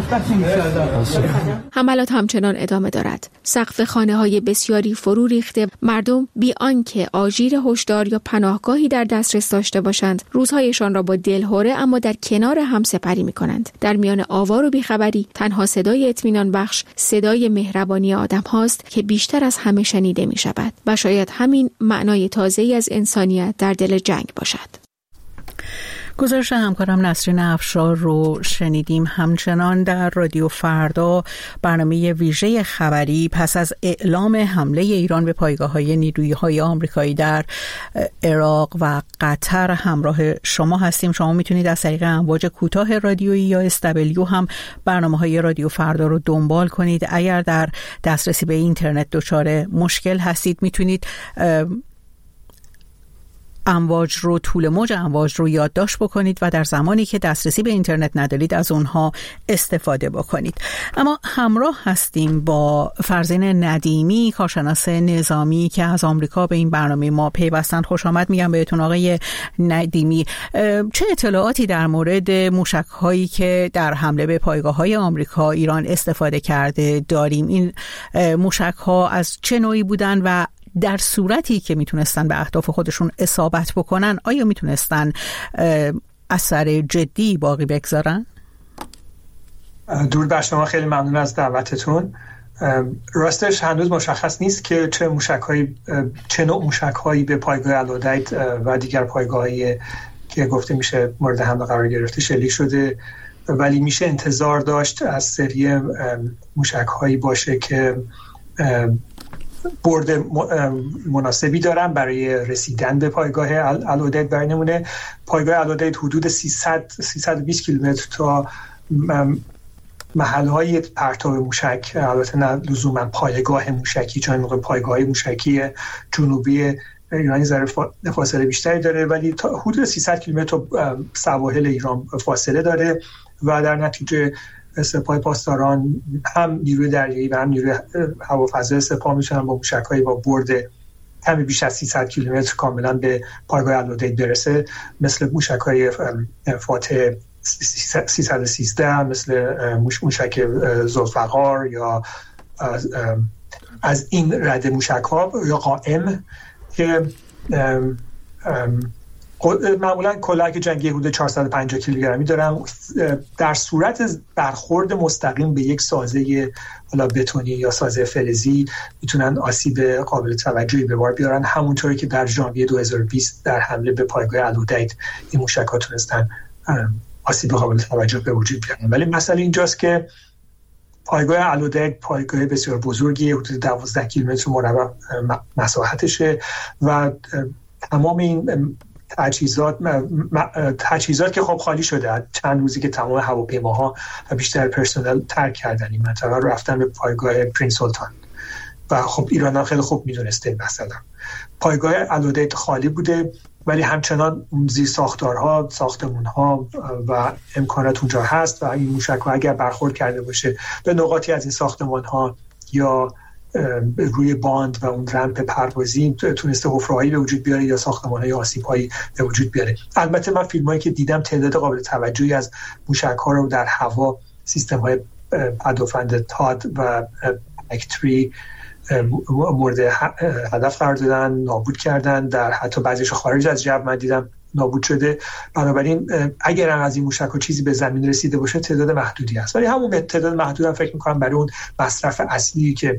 حملات همچنان ادامه دارد. سقف خانه‌های بسیاری فرو ریخته، مردم بی آنکه آژیر هشدار یا پناهگاهی در دسترس داشته باشند، روزهایشان را با دلهره اما در کنار هم سپری می‌کنند. در میان آوار و بیخبری تنها صدای اطمینان بخش، صدای مهربانی آدم هاست که بیشتر از همه شنیده می‌شود و شاید همین معنای تازه‌ای از انسانیت در دل جنگ باشد. گزارش همکارم نسرین افشار رو شنیدیم. همچنان در رادیو فردا برنامه ویژه خبری پس از اعلام حمله ایران به پایگاه‌های نیروی‌های آمریکایی در عراق و قطر همراه شما هستیم. شما میتونید از طریق امواج کوتاه رادیویی یا اس دبلیو هم برنامه‌های رادیو فردا رو دنبال کنید. اگر در دسترسی به اینترنت دچار مشکل هستید میتونید امواج رو، طول موج امواج رو یادداشت بکنید و در زمانی که دسترسی به اینترنت ندارید از اونها استفاده بکنید. اما همراه هستیم با فرزین ندیمی، کارشناس نظامی که از آمریکا به این برنامه ما پیوستند. خوش آمد میگم بهتون آقای ندیمی. چه اطلاعاتی در مورد موشک‌هایی که در حمله به پایگاه‌های آمریکا ایران استفاده کرده داریم؟ این موشک‌ها از چه نوعی بودن و در صورتی که میتونستن به اهداف خودشون اصابت بکنن آیا میتونستن اثر جدی باقی بگذارن؟ درود بر شما، خیلی ممنون از دعوتتون. راستش هنوز مشخص نیست که چه موشک‌هایی چه نوع موشک‌هایی به پایگاه الودیت و دیگر پایگاه‌هایی که گفته میشه مورد حمله قرار گرفته شلیک شده، ولی میشه انتظار داشت از سری موشک‌هایی باشه که برد مناسبی دارن برای رسیدن به پایگاه الودیت. برای نمونه پایگاه الودیت حدود سیصد سیصد و بیست کیلومتر تا محل‌های پرتاب موشک، البته نه لزوما پایگاه موشکی، چون موقع پایگاه موشکی جنوبی ایرانی ذره فاصله بیشتری داره، ولی تا حدود سیصد کیلومتر سواحل ایران فاصله داره و در نتیجه سپاه پاسداران هم نیروی دریایی و هم نیروی هوافضای سپاه میتونن با موشک‌های با برد کمی بیش از سیصد کیلومتر کاملا به پایگاه الودیت برسه، مثل موشک‌های فاتح سیصد و سیزده، مثل موشک ذوالفقار یا از این رده موشک‌ها یا قائم که معمولا کلاهک جنگی حدود چهارصد و پنجاه کیلوگرمی دارن. در صورت برخورد مستقیم به یک سازه حالا بتونی یا سازه فلزی میتونن آسیب قابل توجهی به بار بیارن، همونطوری که در ژانویه دو هزار و بیست در حمله به پایگاه الودیت این موشک‌ها تونستن آسیب قابل توجه به وجود بیارن. ولی مسئله اینجاست که پایگاه الودیت پایگاه بسیار بزرگی، حدود دوازده کیلومتر مربع مساحتشه و تمام این تجهیزات تجهیزات که خب خالی شده، چند روزی که تمام هواپیماها و بیشتر پرسنل ترک کردن این منطقه رو، رفتن به پایگاه پرنس سلطان و خب ایران هم خیلی خوب میدونسته مثلا پایگاه الودیت خالی بوده، ولی همچنان زیر ساختارها، ساختمان‌ها و امکانات اونجا هست و این موشک‌ها اگر برخورد کرده باشه به نقاطی از این ساختمان‌ها یا روی باند و اون رمپ پروازی تونسته حفره‌هایی به وجود بیاره یا ساختمان‌های آسیب‌هایی به وجود بیاره. البته من فیلمایی که دیدم تعداد قابل توجهی از موشک‌ها رو در هوا سیستم‌های پدافند تاد و اکتری مورد هدف قرار دادن، نابود کردن، در حتی بعضیش خارج از جو من دیدم نابود شده. بنابراین اگر هم از این موشک‌ها چیزی به زمین رسیده باشه تعداد محدودی است، ولی همون تعداد محدود هم فکر می‌کنم برای اون مصرف اصلی که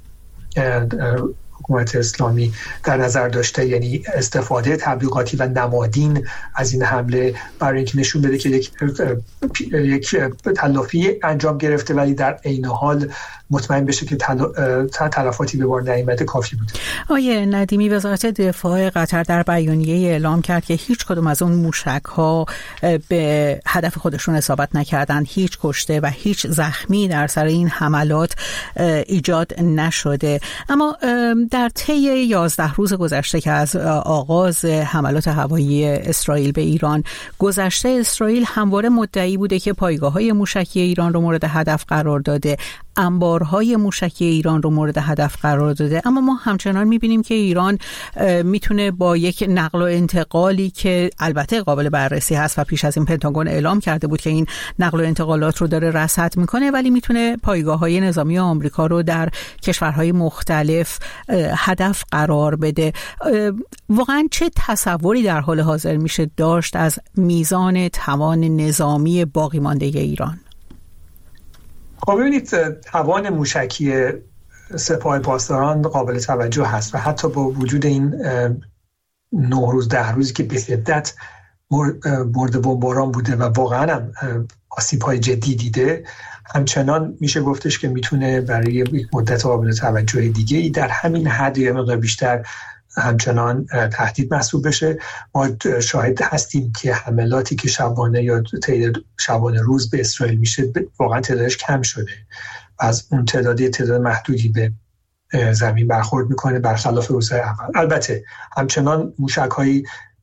حکومت اسلامی در نظر داشته، یعنی استفاده تبلیغاتی و نمادین از این حمله برای اینکه نشون بده که یک یک تلافی انجام گرفته ولی در عین حال مطمئن بشه که تلفاتی به بار نیامده کافی بود. آیه ندیمی، وزارت دفاع قطر در بیانیه اعلام کرد که هیچ کدوم از اون موشک‌ها به هدف خودشون اصابت نکردند، هیچ کشته و هیچ زخمی در سر این حملات ایجاد نشده. اما در طی یازده روز گذشته که از آغاز حملات هوایی اسرائیل به ایران گذشته، اسرائیل همواره مدعی بوده که پایگاه‌های موشکی ایران رو مورد هدف قرار داده، انبارهای موشکی ایران رو مورد هدف قرار داده. اما ما همچنان می‌بینیم که ایران میتونه با یک نقل و انتقالی که البته قابل بررسی هست و پیش از این پنتاگون اعلام کرده بود که این نقل و انتقالات رو داره رصد میکنه، ولی میتونه پایگاه‌های نظامی آمریکا رو در کشورهای مختلف هدف قرار بده. واقعا چه تصوری در حال حاضر میشه داشت از میزان توان نظامی باقی مانده ایران؟ خب ببینید، توان موشکی سپاه پاسداران قابل توجه هست و حتی با وجود این نه روز ده روزی که به شدت مورد بمباران بوده و واقعا هم آسیب‌های جدی دیده، همچنان میشه گفتش که میتونه برای یک مدت قابل توجه دیگه ای در همین حد یا مقدار بیشتر همچنان تهدید محسوب بشه. ما شاهد هستیم که حملاتی که شبانه یا تعداد شبانه روز به اسرائیل میشه واقعا تعدادش کم شده و از اون تعدادی تعداد محدودی به زمین برخورد میکنه برخلاف روزهای اول. البته همچنان موشک‌هایی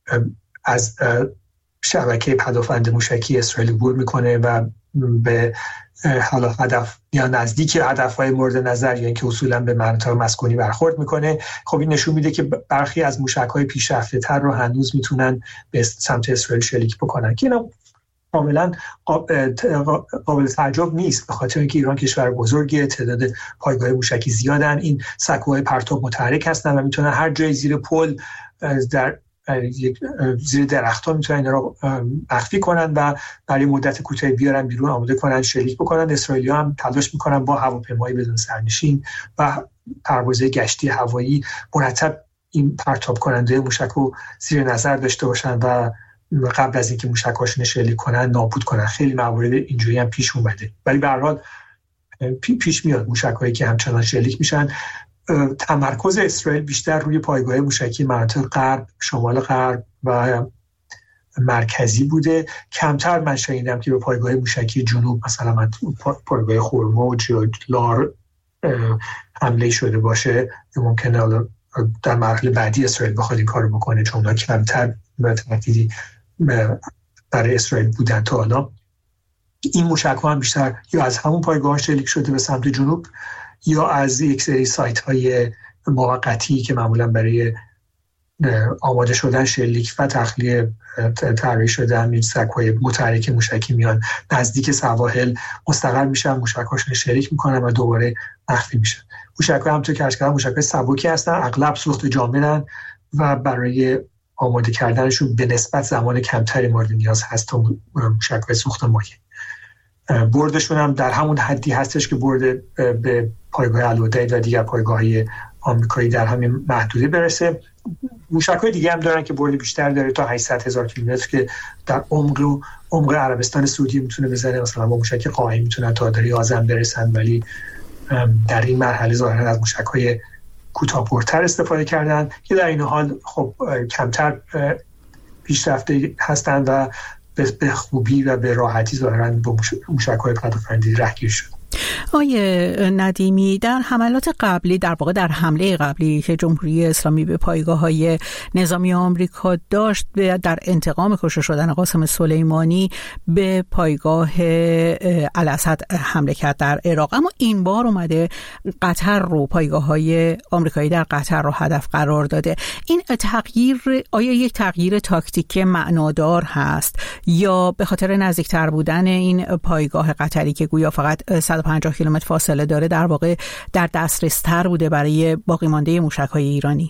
از شبکه پدافند موشکی اسرائیل عبور میکنه و به حالا هدف یا نزدیک هدفهای مورد نظر یا اینکه اصولا به مناطق مسکونی برخورد میکنه. خب این نشون میده که برخی از موشک‌های پیشرفته تر رو هنوز میتونن به سمت اسرائیل شلیک بکنن که اینا کاملا قابل تعجب نیست، به خاطر اینکه ایران کشور بزرگیه، تعداد پایگاه موشکی زیادن، این سکوهای پرتاب متحرک هستن و میتونن هر جای زیر پل در زیر درخت‌ها میتونن اینا رو مخفی کنن و برای مدت کوتاهی بیارن بیرون، آماده کنن شلیک بکنن. اسرائیلی‌ها هم تلاش میکنن با هواپیمای بدون سرنشین و پروازهای گشتی هوایی مرتب این پرتاب کننده موشک رو زیر نظر داشته باشن و قبل از اینکه موشک‌هاشون شلیک کنن نابود کنن. خیلی موارد اینجوری هم پیش اومده، ولی به هر حال پیش میاد موشک‌هایی که همچنان شلیک میشن. تمرکز اسرائیل بیشتر روی پایگاه موشکی مناطق غرب، شمال غرب و مرکزی بوده. کمتر من شنیدم که به پایگاه موشکی جنوب، مثلا من پایگاه خرموج یا لار حمله شده باشه. ممکنه در مرحله بعدی اسرائیل بخواد این کارو بکنه، چون اونا کمتر به تهدیدی برای اسرائیل بودن تا حالا. این موشک‌ها هم بیشتر یا از همون پایگاه شلیک شده به سمت جنوب یا از یک سری سایت‌های موقتی که معمولا برای آماده شدن شلیک و تخلیه طراحی شده همین سکوهای متحرک موشکی میان نزدیک سواحل، مستقر میشن، موشک‌هاشون شلیک میکنن و دوباره مخفی میشن. موشک‌ها همونطور که عرض کردم موشک‌های سبکی هستن، اغلب سوخت جامدن و برای آماده کردنشون به نسبت زمان کمتری مورد نیاز هست تا موشک‌های سوخت مایع. بردشون هم در همون حدی هستش که برد به پایگاه الوداعی و دیگر پایگاه‌های آمریکایی در همین محدوده برسه. موشک‌های دیگه هم دارن که برد بیشتر داره تا هشتصد هزار کیلومتر که در عمق و عمق عربستان سعودی میتونه بزنه. مثلا با موشک قاهی میتونن تا دری آذن برسن، ولی در این مرحله ظاهرا از موشک‌های کوتاه‌پرتر استفاده کردن که در این حال خب کمتر پیشرفته هستن و به خوبی و به راحتی ظاهراً با موشک‌های پدافندی رهگیر شد. آیه ندیمی، در حملات قبلی، در واقع در حمله قبلی که جمهوری اسلامی به پایگاه‌های نظامی آمریکا داشت در انتقام کشته شدن قاسم سلیمانی، به پایگاه الاسد حمله کرد در عراق. اما این بار اومده قطر رو، پایگاه‌های آمریکایی در قطر رو هدف قرار داده. این تغییر آیا یک تغییر تاکتیک معنادار هست یا به خاطر نزدیکتر بودن این پایگاه قطری که گویا فقط صد و پنجاه کیلومتر فاصله داره در واقع در دسترس تر بوده برای باقی مانده موشک‌های ایرانی؟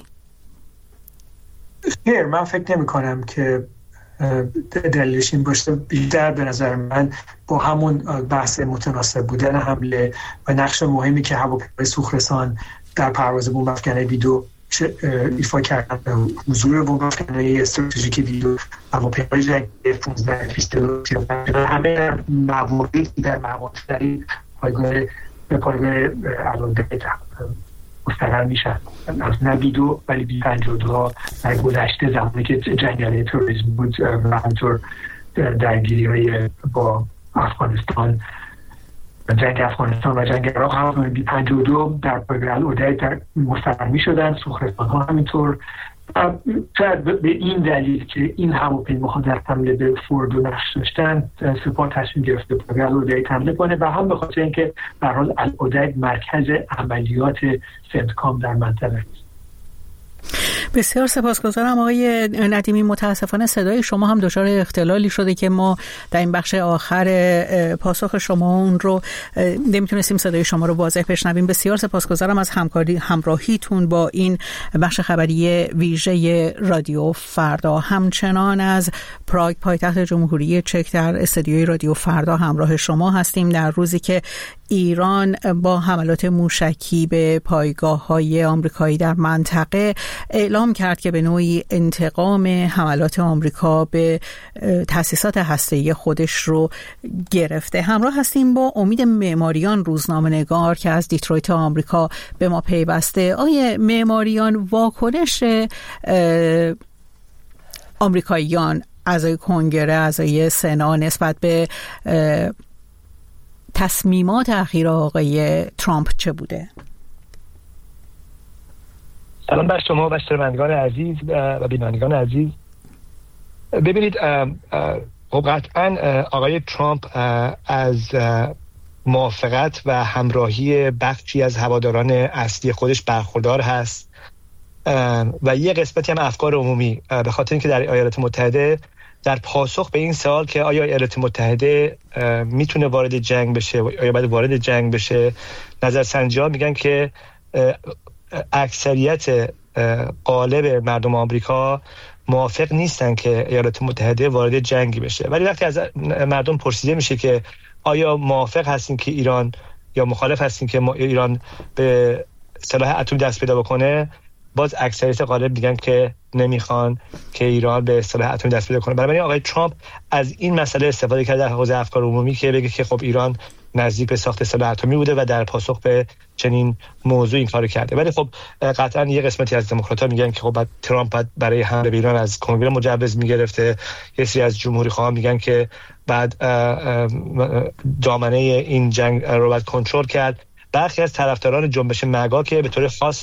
خیر، من فکر نمی کنم که دلیلش این باشه. بیشتر به نظر من با همون بحث متناسب بودن حمله و نقش مهمی که هواپیمای سوخت‌رسان در پرواز بمب افکنه بی دو ایفا کردن، حضور بمب افکنه استراتژیک بی دو، هواپیمای جنگی پانزده همه مواردی در مواردی پایگاه به پایگاه الوداعی مستقر میشن. از نه بی دو ولی بی پنجاه و دو در گذشته زمانی که جنگل تروریسم بود و همطور درگیری های با افغانستان، جنگ افغانستان و جنگ عراق هم بی پنجاه و دو در پایگاه الوداعی مستقر میشدن. سوخت‌رسان ها همینطور. شاید به این دلیل که این هواپیماها در حمله به فوردو نقش داشتن، سپاه تصمیم گرفته پایگاه الوداعی حمله کنه و هم به خاطر اینکه به هر حال الوداعی مرکز عملیات سنتکام در منطقه است. بسیار سپاسگزارم آقای ندیمی. متاسفانه صدای شما هم دچار اختلالی شده که ما در این بخش آخر پاسخ شما اون رو نمیتونستیم صدای شما رو واضح بشنویم. بسیار سپاسگزارم از همکاری همراهیتون با این بخش خبری ویژه رادیو فردا. همچنان از پراگ پایتخت جمهوری چک در استودیوی رادیو فردا همراه شما هستیم در روزی که ایران با حملات موشکی به پایگاه‌های آمریکایی در منطقه اعلام کرد که به نوعی انتقام حملات آمریکا به تأسیسات هسته‌ای خودش رو گرفته. همراه هستیم با امید معماریان، روزنامه‌نگار که از دیترویت آمریکا به ما پیوسته. آیه معماریان، واکنش آمریکاییان، اعضای کنگره، اعضای سنا نسبت به تصمیمات اخیر آقای ترامپ چه بوده؟ سلام بر شما و شنوندگان عزیز و بینندگان عزیز. ببینید خب قطعا آقای ترامپ از موافقت و همراهی بخشی از هواداران اصلی خودش برخوردار هست و یه قسمتی هم افکار عمومی، به خاطر اینکه در ایالات متحده در پاسخ به این سوال که آیا ایالات متحده میتونه وارد جنگ بشه و آیا باید وارد جنگ بشه، نظرسنجی‌ها میگن که اکثریت غالب مردم آمریکا موافق نیستن که ایالات متحده وارد جنگی بشه. ولی وقتی از مردم پرسیده میشه که آیا موافق هستین که ایران یا مخالف هستین که ایران به سلاح اتمی دست پیدا بکنه، باز اکثریت غالب میگن که نمیخوان که ایران به سلاح اتمی دست پیدا کنه. بنابراین آقای ترامپ از این مسئله استفاده کرده در حوزه افکار عمومی که بگه که خب ایران نزدیک به ساخت سلاح اتمی بوده و در پاسخ به چنین موضوع این کارو کرده. ولی خب قطعا یه قسمتی از دموکرات‌ها میگن که خب بعد ترامپ بعد برای حمله به ایران از کنگره مجوز میگرفته، یه سری از جمهوری خواهان میگن که بعد دامنه این جنگ رو باید کنترل کرد. برخی از طرفداران جنبش مگا که به طور خاص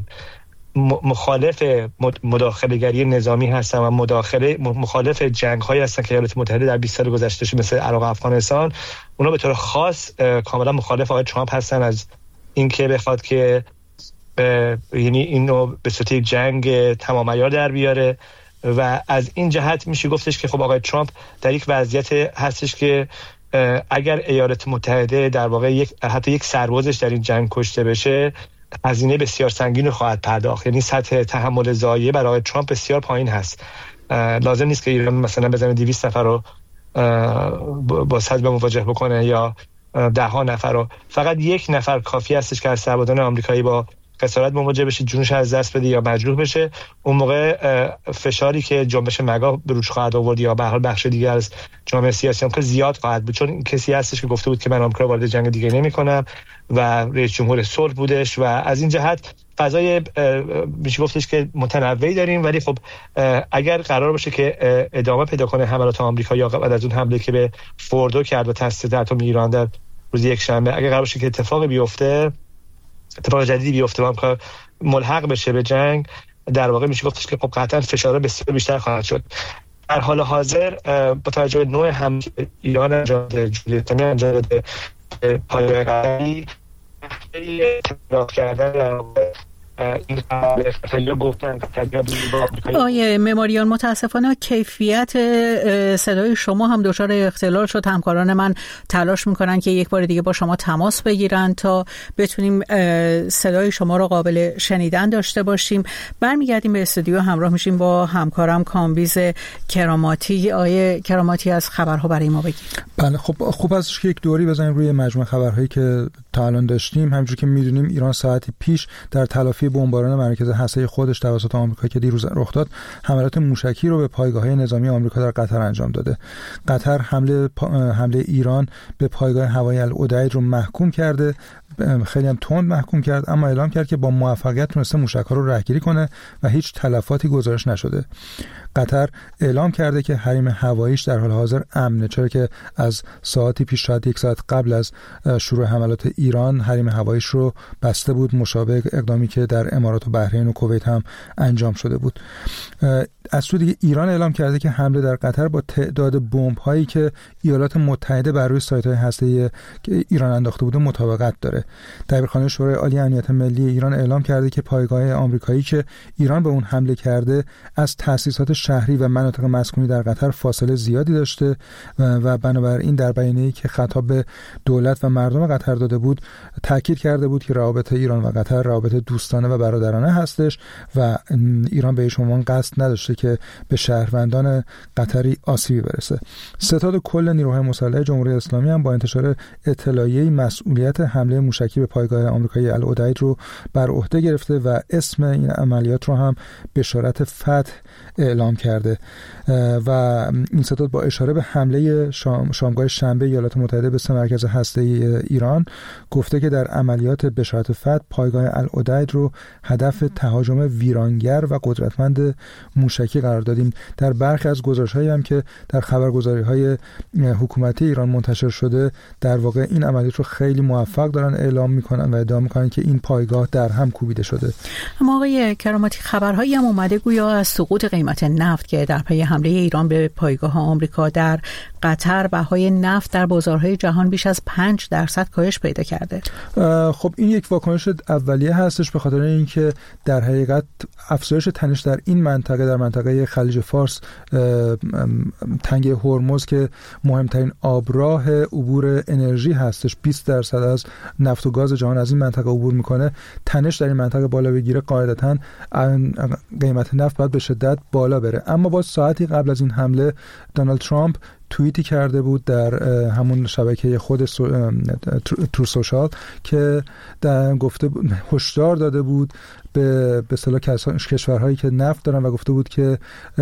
مخالف مداخله‌گری نظامی هستن و مداخله مخالف جنگ‌هایی هستن که ایالات متحده در بیست سال گذشته مثل عراق و افغانستان، اونا به طور خاص کاملا مخالف آقای ترامپ هستن از اینکه بخواد که یعنی اینو به صورت جنگ تمام عیار در بیاره. و از این جهت میشه گفتش که خب آقای ترامپ در یک وضعیت هستش که اگر ایالات متحده در واقع یک حتی یک سربازش در این جنگ کشته بشه، هزینه بسیار سنگین رو خواهد پرداخت. یعنی سطح تحمل ضایعه برای آقای ترامپ بسیار پایین هست. لازم نیست که ایران مثلا بزنه دویست نفر رو با صدمه مواجه بکنه یا ده ها نفر رو، فقط یک نفر کافی هستش که از سربازان آمریکایی با خسارت مواجه بشه، جونش از دست بده یا مجروح بشه. اون موقع فشاری که جنبش مگا به روش خواهد آورد یا به هر حال بخش دیگر از جامعه سیاسی هم که زیاد خواهد بود، چون کسی هستش که گفته بود که من آمریکا وارد جنگ دیگه نمی‌کنم و رئیس جمهور صلح بودش. و از این جهت فضای میشه گفتش که متنوعی داریم. ولی خب اگر قرار باشه که ادامه پیدا کنه حملات آمریکا یا بعد از اون حمله که به فوردو کرد و تاسیس اتمی ایران در روز یک شنبه، اگر قرار باشه که اتفاقی بیفته، اتفاق جدیدی بیفته و آمریکا ملحق بشه به جنگ، در واقع میشه گفتش که خب قطعا فشار بسیار بیشتر خواهد شد. در حال حاضر با توجه به نوع حمله ایران انجام داده، جمهوری اسلامی انجام داده، پایگاه قطری تبلیغات کردن در این خبر گفتن آقای معماریان، متاسفانه کیفیت صدای شما هم دچار اختلال شد. همکاران من تلاش میکنن که یک بار دیگه با شما تماس بگیرن تا بتونیم صدای شما رو قابل شنیدن داشته باشیم. برمیگردیم به استودیو، همراه میشیم با همکارم کامبیز کراماتی. آقای کراماتی از خبرها برای ما بگید. بله، خب خوب است که یک دوری بزنیم روی مجموعه خبرهایی که تا الان داشتیم. همونجوری که میدونیم ایران ساعتی پیش در تلافی بمباران مرکز هسته‌ای خودش توسط آمریکا که دیروز رخ داد، حملات موشکی رو به پایگاه‌های نظامی آمریکا در قطر انجام داده. قطر حمله حمله ایران به پایگاه هوایی العدید رو محکوم کرده، خیلی هم تند محکوم کرد، اما اعلام کرد که با موفقیت تونسته موشک‌ها رو رهگیری کنه و هیچ تلفاتی گزارش نشده. قطر اعلام کرده که حریم هواییش در حال حاضر امنه، چرا که از ساعتی پیش، شاید یک ساعت قبل از شروع حملات ایران، حریم هواییش رو بسته بود، مشابه اقدامی که در امارات و بحرین و کویت هم انجام شده بود. از سوی دیگه ایران اعلام کرده که حمله در قطر با تعداد بمب‌هایی که ایالات متحده بر روی سایت‌های هسته‌ای که ایران انداخته بوده مطابقت داره. دبیرخانه شورای عالی امنیت ملی ایران اعلام کرده که پایگاه آمریکایی که ایران به اون حمله کرده از تأسیسات شهری و مناطق مسکونی در قطر فاصله زیادی داشته و بنابراین در بیانیه‌ای که خطاب به دولت و مردم قطر داده بود تاکید کرده بود که روابط ایران و قطر روابط دوستانه و برادرانه هستش و ایران به هیچ عنوان قصد نداشته که به شهروندان قطری آسیبی برسه. ستاد کل نیروهای مسلح جمهوری اسلامی هم با انتشار اطلاعیه‌ای مسئولیت حمله موشکی به پایگاه آمریکایی العدید رو بر عهده گرفته و اسم این عملیات رو هم بشارت فتح اعلام کرده و این ستاد با اشاره به حمله شام، شامگاه شنبه ایالات متحده به سه مرکز هسته‌ای ایران گفته که در عملیات بشارت فتح پایگاه العدید رو هدف تهاجم ویرانگر و قدرتمند موشکی قرار دادیم. در برخی از گزارش‌هایی هم که در خبرگزاری‌های حکومتی ایران منتشر شده، در واقع این عملیات رو خیلی موفق دارن اعلام میکنن و ادعا میکنن که این پایگاه در هم کوبیده شده. اما آقای کراماتی، خبرهایی هم اومده گویا از سقوط قیمت نفت که در پی حمله ایران به پایگاه آمریکا در قطر بهای نفت در بازارهای جهان بیش از پنج درصد کاهش پیدا کرده. خب این یک واکنش اولیه هستش به خاطر اینکه در حقیقت افزایش تنش در این منطقه، در منطقه خلیج فارس، تنگه هرمز که مهمترین آبراه عبور انرژی هستش، بیست درصد از نفت و گاز جهان از این منطقه عبور میکنه. تنش در این منطقه بالا بگیره، قاعدتاً قیمت نفت باید به شدت بالا بره. اما با ساعتی قبل از این حمله دونالد ترامپ توییتی کرده بود در همون شبکه خود ترو سوشال که در گفته هشدار داده بود به به اصطلاح کشورهایی که نفت دارن و گفته بود که